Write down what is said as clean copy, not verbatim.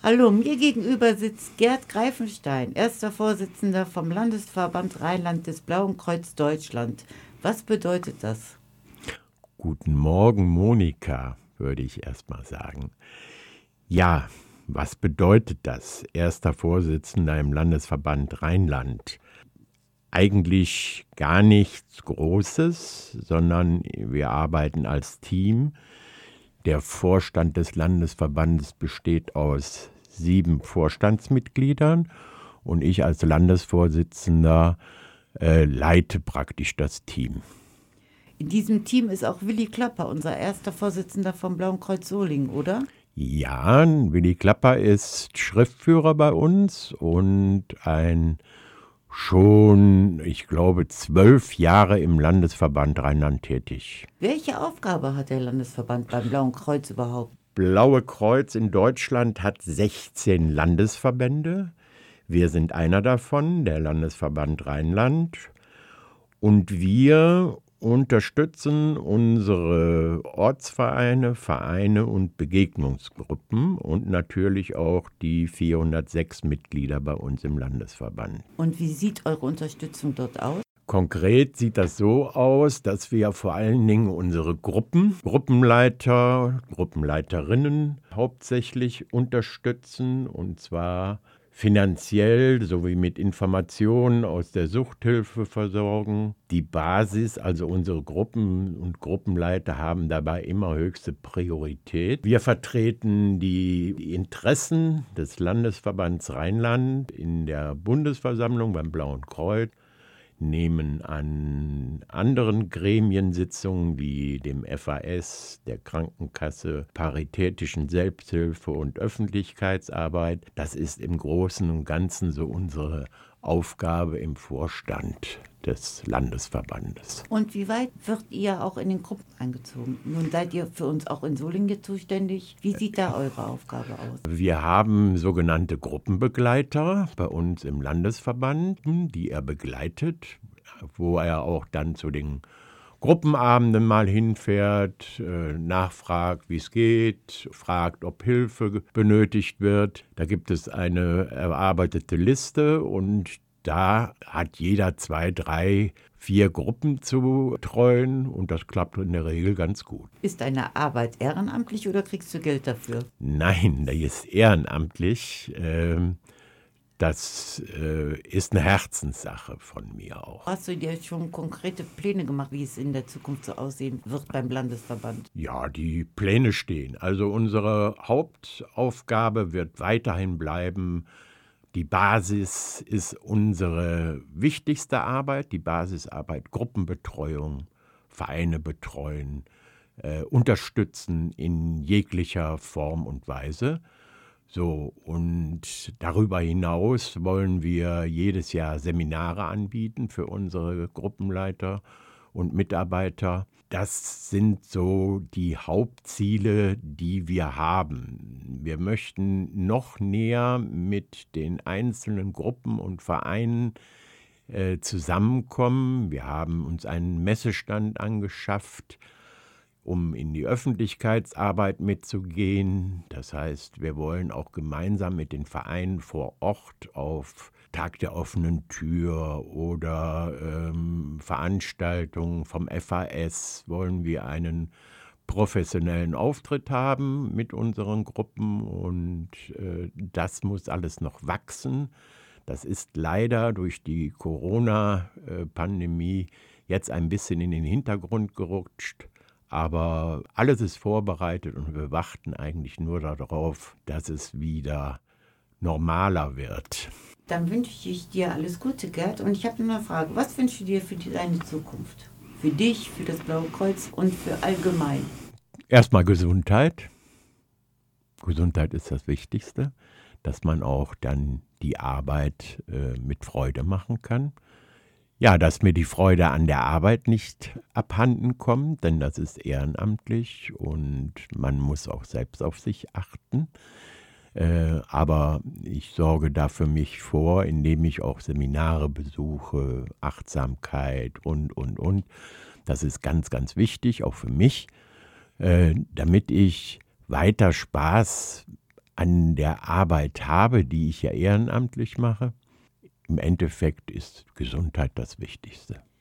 Hallo, mir gegenüber sitzt Gerd Greifenstein, erster Vorsitzender vom Landesverband Rheinland des Blauen Kreuz Deutschland. Was bedeutet das? Guten Morgen, Monika, würde ich erst mal sagen. Ja, was bedeutet das? Erster Vorsitzender im Landesverband Rheinland. Eigentlich gar nichts Großes, sondern wir arbeiten als Team. Der Vorstand des Landesverbandes besteht aus 7 Vorstandsmitgliedern und ich als Landesvorsitzender leite praktisch das Team. In diesem Team ist auch Willi Klapper, unser erster Vorsitzender vom Blauen Kreuz Solingen, oder? Ja, Willi Klapper ist Schriftführer bei uns und ein schon, ich glaube, 12 Jahre im Landesverband Rheinland tätig. Welche Aufgabe hat der Landesverband beim Blauen Kreuz überhaupt? Blaue Kreuz in Deutschland hat 16 Landesverbände. Wir sind einer davon, der Landesverband Rheinland. Und wir unterstützen unsere Ortsvereine, Vereine und Begegnungsgruppen und natürlich auch die 406 Mitglieder bei uns im Landesverband. Und wie sieht eure Unterstützung dort aus? Konkret sieht das so aus, dass wir vor allen Dingen unsere Gruppenleiter, Gruppenleiterinnen hauptsächlich unterstützen, und zwar finanziell sowie mit Informationen aus der Suchthilfe versorgen. Die Basis, also unsere Gruppen und Gruppenleiter, haben dabei immer höchste Priorität. Wir vertreten die Interessen des Landesverbands Rheinland in der Bundesversammlung beim Blauen Kreuz, nehmen an anderen Gremiensitzungen wie dem FAS, der Krankenkasse, paritätischen Selbsthilfe und Öffentlichkeitsarbeit. Das ist im Großen und Ganzen so unsere Aufgabe im Vorstand des Landesverbandes. Und wie weit wird ihr auch in den Gruppen eingezogen? Nun seid ihr für uns auch in Solingen zuständig. Wie sieht da eure Aufgabe aus? Wir haben sogenannte Gruppenbegleiter bei uns im Landesverband, die er begleitet, wo er auch dann zu den Gruppenabenden mal hinfährt, nachfragt, wie es geht, fragt, ob Hilfe benötigt wird. Da gibt es eine erarbeitete Liste und da hat jeder 2, 3, 4 Gruppen zu betreuen und das klappt in der Regel ganz gut. Ist deine Arbeit ehrenamtlich oder kriegst du Geld dafür? Nein, die ist ehrenamtlich. Das ist eine Herzenssache von mir auch. Hast du dir schon konkrete Pläne gemacht, wie es in der Zukunft so aussehen wird beim Landesverband? Ja, die Pläne stehen. Also unsere Hauptaufgabe wird weiterhin bleiben. Die Basis ist unsere wichtigste Arbeit, die Basisarbeit, Gruppenbetreuung, Vereine betreuen, unterstützen in jeglicher Form und Weise. So, und darüber hinaus wollen wir jedes Jahr Seminare anbieten für unsere Gruppenleiter und Mitarbeiter. Das sind so die Hauptziele, die wir haben. Wir möchten noch näher mit den einzelnen Gruppen und Vereinen zusammenkommen. Wir haben uns einen Messestand angeschafft, um in die Öffentlichkeitsarbeit mitzugehen. Das heißt, wir wollen auch gemeinsam mit den Vereinen vor Ort auf Tag der offenen Tür oder Veranstaltungen vom FAS wollen wir einen professionellen Auftritt haben mit unseren Gruppen und das muss alles noch wachsen. Das ist leider durch die Corona-Pandemie jetzt ein bisschen in den Hintergrund gerutscht. Aber alles ist vorbereitet und wir warten eigentlich nur darauf, dass es wieder normaler wird. Dann wünsche ich dir alles Gute, Gerd. Und ich habe noch eine Frage. Was wünschst du dir für deine Zukunft? Für dich, für das Blaue Kreuz und für allgemein? Erstmal Gesundheit. Gesundheit ist das Wichtigste, dass man auch dann die Arbeit mit Freude machen kann. Ja, dass mir die Freude an der Arbeit nicht abhanden kommt, denn das ist ehrenamtlich und man muss auch selbst auf sich achten. Aber ich sorge da für mich vor, indem ich auch Seminare besuche, Achtsamkeit und. Das ist ganz, ganz wichtig, auch für mich, damit ich weiter Spaß an der Arbeit habe, die ich ja ehrenamtlich mache. Im Endeffekt ist Gesundheit das Wichtigste.